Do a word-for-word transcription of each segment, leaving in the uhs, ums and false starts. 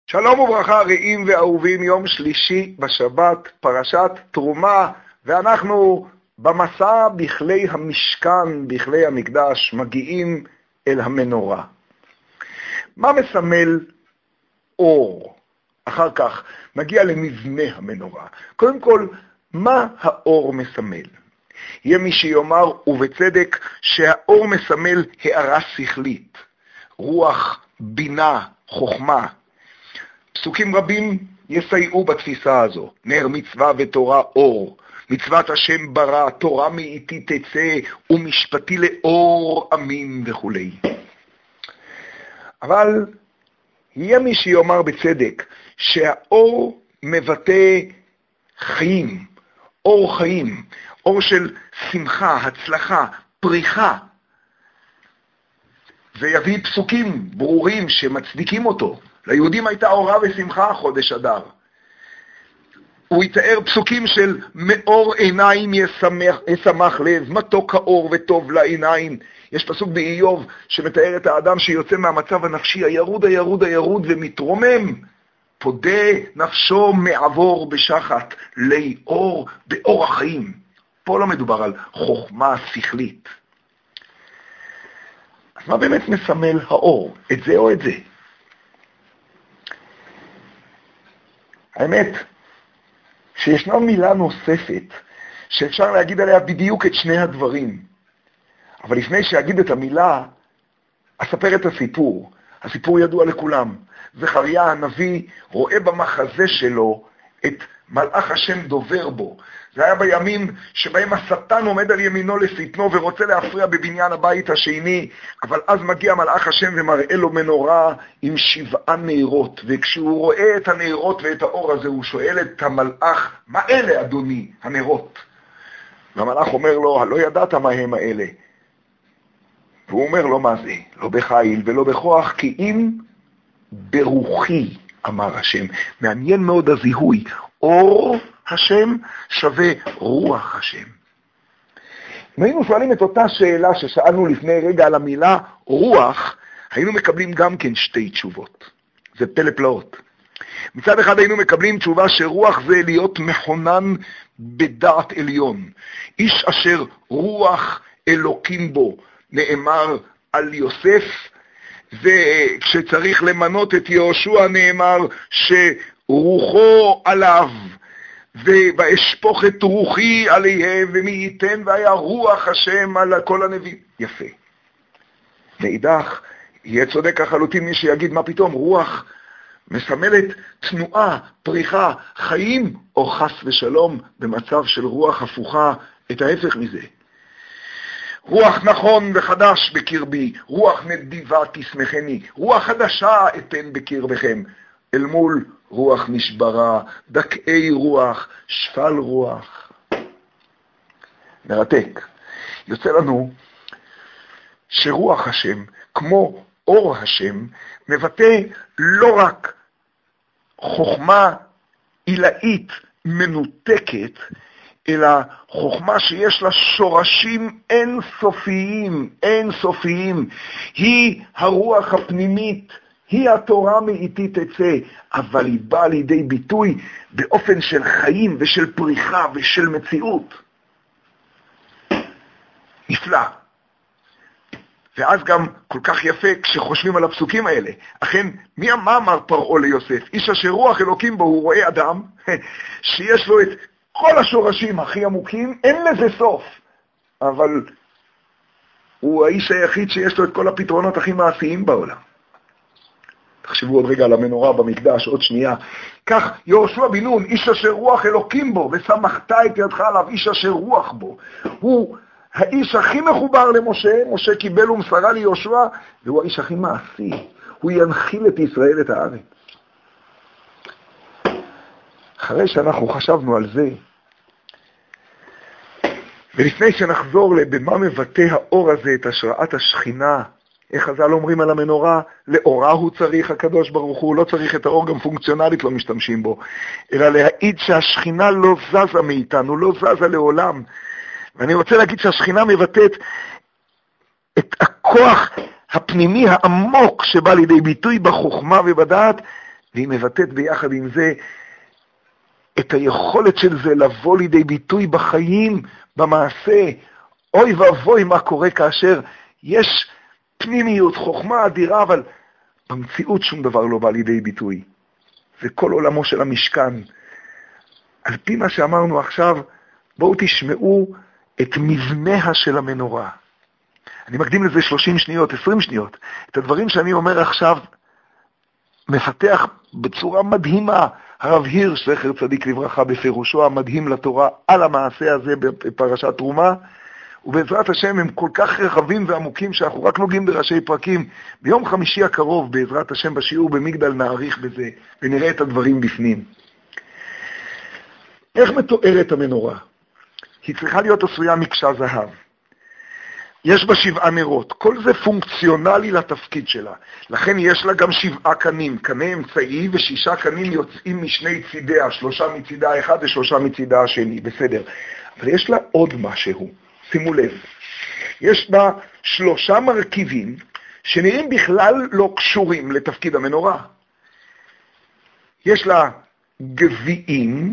שלום וברכה רעים ואהובים, יום שלישי בשבת, פרשת תרומה, ואנחנו במסע בכלי המשכן, בכלי המקדש, מגיעים אל המנורה. מה מסמל אור? אחר כך נגיע למבנה המנורה. קודם כל, מה האור מסמל? יהיה מי שיאמר, ובצדק, שהאור מסמל הערה שכלית, רוח, בינה, חוכמה. פסוקים רבים יסייעו בתפיסה הזו. נר מצווה ותורה אור, מצוות השם ברא, תורה מאיתי תצא, ומשפטי לאור אמין וכו'. אבל יהיה מי שיאמר בצדק שהאור מבטא חיים, אור חיים, אור של שמחה, הצלחה, פריחה, ויביא פסוקים ברורים שמצדיקים אותו. ליהודים הייתה אורה ושמחה חודש אדר. הוא יתאר פסוקים של מאור עיניים ישמח, ישמח לב, מתוק האור וטוב לעיניים. יש פסוק באיוב שמתאר את האדם שיוצא מהמצב הנפשי הירוד הירוד הירוד ומתרומם, פודה נפשו מעבור בשחת לי אור באור החיים. פה לא מדובר על חוכמה שכלית. אז מה באמת מסמל האור? את זה או את זה? האמת שישנה מילה נוספת שאפשר להגיד עליה בדיוק את שני הדברים. אבל לפני שאגיד את המילה, אספר את הסיפור. הסיפור ידוע לכולם. זכריה הנביא רואה במחזה שלו את מלאך השם דובר בו. זה היה בימים שבהם השטן עומד על ימינו לשטנו ורוצה להפריע בבניין הבית השני, אבל אז מגיע מלאך השם ומראה לו מנורה עם שבעה נרות, וכשהוא רואה את הנרות ואת האור הזה הוא שואל את המלאך, מה אלה אדוני הנרות? והמלאך אומר לו, לא ידעת מה הם האלה. והוא אומר לו, מה זה? לא בחיל ולא בכוח, כי אם ברוחי, אמר השם. מעניין מאוד הזיהוי, אור השם שווה רוח השם. אם היינו שואלים את אותה שאלה ששאלנו לפני רגע על המילה רוח, היינו מקבלים גם כן שתי תשובות. זה פלא פלאות. מצד אחד היינו מקבלים תשובה שרוח זה להיות מכונן בדעת עליון. איש אשר רוח אלוקים בו, נאמר על יוסף, וכשצריך למנות את יהושע נאמר שרוחו עליו, ואשפוך את רוחי עליהם, ומי ייתן והיה רוח השם על כל הנביאים. יפה. מאידך, יהיה צודק החלוטין מי שיגיד מה פתאום, רוח מסמלת תנועה, פריחה, חיים, או חס ושלום במצב של רוח הפוכה, את ההפך מזה. רוח נכון וחדש בקרבי, רוח נדיבה תשמחני, רוח חדשה אתן בקרבכם, אל מול רוח נשברה, דקאי רוח, שפל רוח. מרתק. יוצא לנו שרוח השם, כמו אור השם, מבטא לא רק חוכמה עילאית מנותקת, אלא חוכמה שיש לה שורשים אינסופיים, אינסופיים. היא הרוח הפנימית, היא התורה מאיתי תצא, אבל היא באה לידי ביטוי באופן של חיים ושל פריחה ושל מציאות. נפלא. ואז גם כל כך יפה כשחושבים על הפסוקים האלה. אכן, מי אמר פרעה ליוסף? איש אשר רוח אלוקים בו, הוא רואה אדם שיש לו את כל השורשים הכי עמוקים, אין לזה סוף. אבל הוא האיש היחיד שיש לו את כל הפתרונות הכי מעשיים בעולם. תחשבו עוד רגע על המנורה במקדש, עוד שנייה. כך יהושע בן נון, איש אשר רוח אלוקים בו, ושמחת את ידך עליו, איש אשר רוח בו. הוא האיש הכי מחובר למשה, משה קיבל ומסרה ליהושע, והוא האיש הכי מעשי. הוא ינחיל את ישראל את הארץ. אחרי שאנחנו חשבנו על זה, ולפני שנחזור לבמה מבטא האור הזה את השראת השכינה, איך חז"ל אומרים על המנורה, לאורה הוא צריך הקדוש ברוך הוא, לא צריך את האור, גם פונקציונלית לא משתמשים בו, אלא להעיד שהשכינה לא זזה מאיתנו, לא זזה לעולם. ואני רוצה להגיד שהשכינה מבטאת את הכוח הפנימי העמוק שבא לידי ביטוי בחוכמה ובדעת, והיא מבטאת ביחד עם זה את היכולת של זה לבוא לידי ביטוי בחיים, במעשה. אוי ואבוי מה קורה כאשר יש פנימיות, חוכמה אדירה, אבל במציאות שום דבר לא בא לידי ביטוי. זה כל עולמו של המשכן. על פי מה שאמרנו עכשיו, בואו תשמעו את מבניה של המנורה. אני מקדים לזה שלושים שניות, עשרים שניות. את הדברים שאני אומר עכשיו, מפתח בצורה מדהימה הרב הירש, זכר צדיק לברכה, בפירושו המדהים לתורה על המעשה הזה בפרשת תרומה, ובעזרת השם הם כל כך רחבים ועמוקים שאנחנו רק נוגעים בראשי פרקים. ביום חמישי הקרוב, בעזרת השם בשיעור במגדל, נעריך בזה ונראה את הדברים בפנים. איך מתוארת המנורה? היא צריכה להיות עשויה מקשה זהב. יש בה שבעה נרות, כל זה פונקציונלי לתפקיד שלה. לכן יש לה גם שבעה קנים, קנה אמצעי ושישה קנים יוצאים משני צידיה, שלושה מצידה האחד ושלושה מצידה השני, בסדר. אבל יש לה עוד משהו, שימו לב. יש בה שלושה מרכיבים שנראים בכלל לא קשורים לתפקיד המנורה. יש לה גביעים,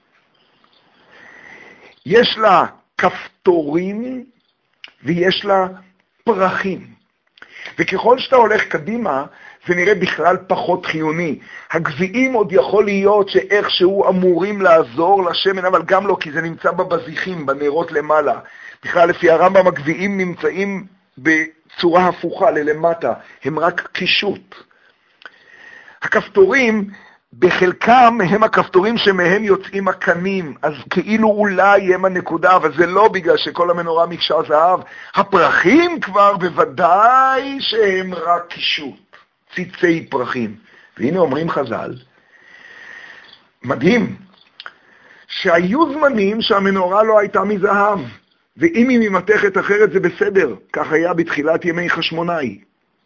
יש לה כפתורים, ויש לה פרחים. וככל שאתה הולך קדימה, זה נראה בכלל פחות חיוני. הגביעים עוד יכול להיות שאיכשהו אמורים לעזור לשמן, אבל גם לא, כי זה נמצא בבזיחים, בנרות למעלה. בכלל לפי הרמב"ם הגביעים נמצאים בצורה הפוכה ללמטה, הם רק קישוט. הכפתורים, בחלקם הם הכפתורים שמהם יוצאים הקנים, אז כאילו אולי הם הנקודה, אבל זה לא בגלל שכל המנורה מקשה זהב. הפרחים כבר בוודאי שהם רק קישוט, ציצי פרחים. והנה אומרים חז"ל, מדהים, שהיו זמנים שהמנורה לא הייתה מזהב, ואם היא ממתכת אחרת זה בסדר, כך היה בתחילת ימי חשמונאי.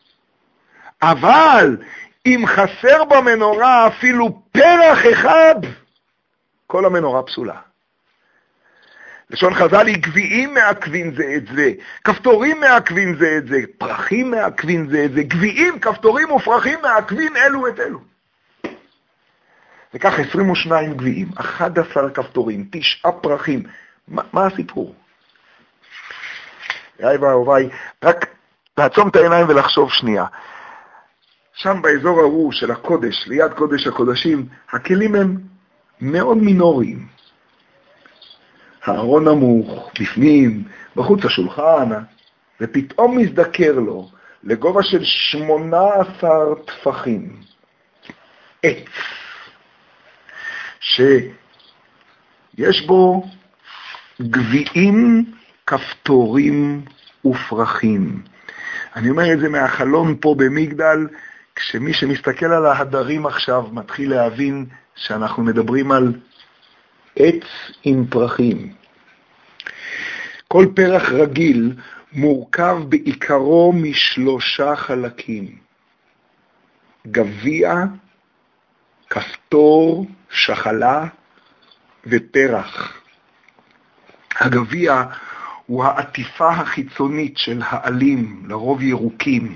אבל אם חסר במנורה אפילו פרח אחד, כל המנורה פסולה. לשון חז"ל היא גביעים מעכבים זה את זה, כפתורים מעכבים זה את זה, פרחים מעכבים זה את זה, גביעים, כפתורים ופרחים מעכבים אלו את אלו. וכך עשרים ושניים גביעים, אחד עשר כפתורים, תשעה פרחים. מה, מה הסיפור? ראי ואהוביי, רק לעצום את העיניים ולחשוב שנייה. שם באזור ההוא של הקודש, ליד קודש הקודשים, הכלים הם מאוד מינוריים. הארון נמוך, בפנים, בחוץ השולחן, ופתאום מזדקר לו לגובה של שמונה עשר טפחים. עץ, שיש בו גביעים, כפתורים ופרחים. אני אומר את זה מהחלון פה במגדל, כשמי שמסתכל על ההדרים עכשיו מתחיל להבין שאנחנו מדברים על עץ עם פרחים. כל פרח רגיל מורכב בעיקרו משלושה חלקים. גביע, כפתור, שחלה ופרח. הגביע הוא העטיפה החיצונית של העלים, לרוב ירוקים.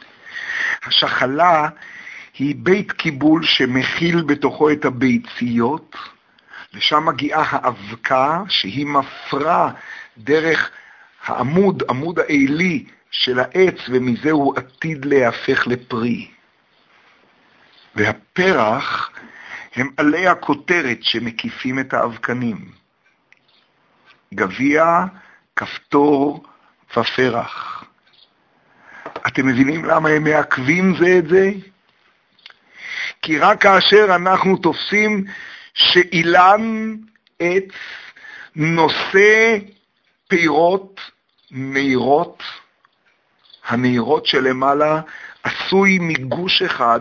השחלה היא בית קיבול שמכיל בתוכו את הביציות, לשם מגיעה האבקה שהיא מפרה דרך העמוד, עמוד העילי של העץ, ומזה הוא עתיד להפך לפרי. והפרח הם עלי הכותרת שמקיפים את האבקנים. גביע, כפתור ופרח. אתם מבינים למה הם מעכבים זה את זה? כי רק כאשר אנחנו תופסים שאילן עץ נושא פירות נהירות, הנהירות שלמעלה עשוי מגוש אחד,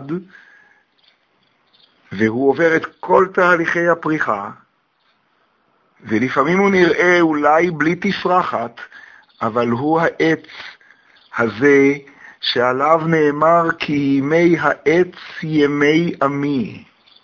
והוא עובר את כל תהליכי הפריחה, ולפעמים הוא נראה אולי בלי תפרחת, אבל הוא העץ הזה שעליו נאמר כי ימי העץ ימי עמי.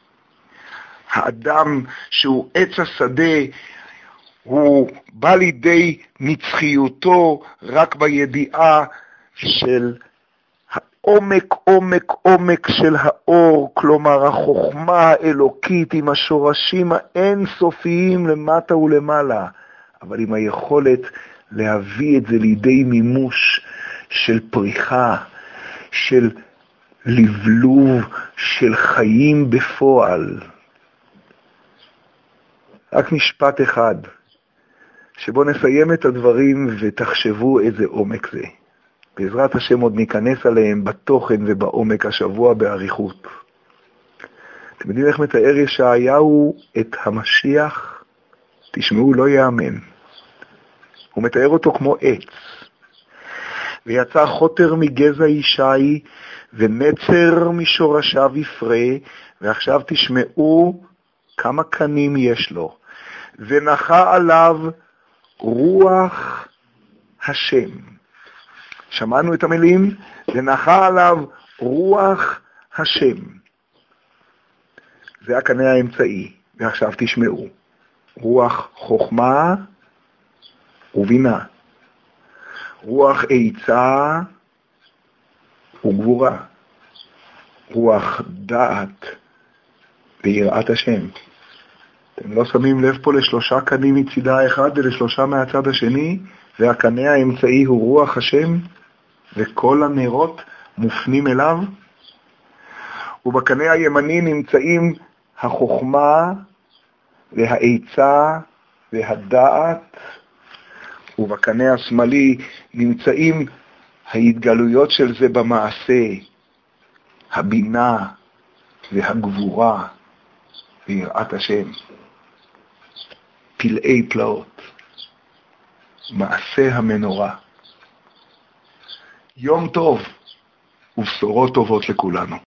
האדם שהוא עץ השדה, הוא בא לידי נצחיותו רק בידיעה של עומק, עומק, עומק של האור, כלומר החוכמה האלוקית עם השורשים האינסופיים למטה ולמעלה, אבל עם היכולת להביא את זה לידי מימוש של פריחה, של לבלוב, של חיים בפועל. רק משפט אחד, שבו נסיים את הדברים ותחשבו איזה עומק זה. בעזרת השם עוד ניכנס עליהם בתוכן ובעומק השבוע בעריכות. אתם יודעים איך מתאר ישעיהו את המשיח? תשמעו, לא יאמן. הוא מתאר אותו כמו עץ. ויצא חוטר מגזע ישי ונצר משורשיו יפרה, ועכשיו תשמעו כמה קנים יש לו. ונחה עליו רוח השם. שמענו את המילים? ונחה עליו רוח השם. זה הקנה האמצעי. ועכשיו תשמעו. רוח חוכמה ובינה. רוח עצה וגבורה. רוח דעת ויראת השם. אתם לא שמים לב פה לשלושה קנים מצידה האחד ולשלושה מהצד השני, והקנה האמצעי הוא רוח השם, וכל הנרות מופנים אליו. ובקנה הימני נמצאים החוכמה והעצה והדעת, ובקנה השמאלי נמצאים ההתגלויות של זה במעשה, הבינה והגבורה ויראת השם. פלאי פלאות, מעשה המנורה. יום טוב ובשורות טובות לכולנו.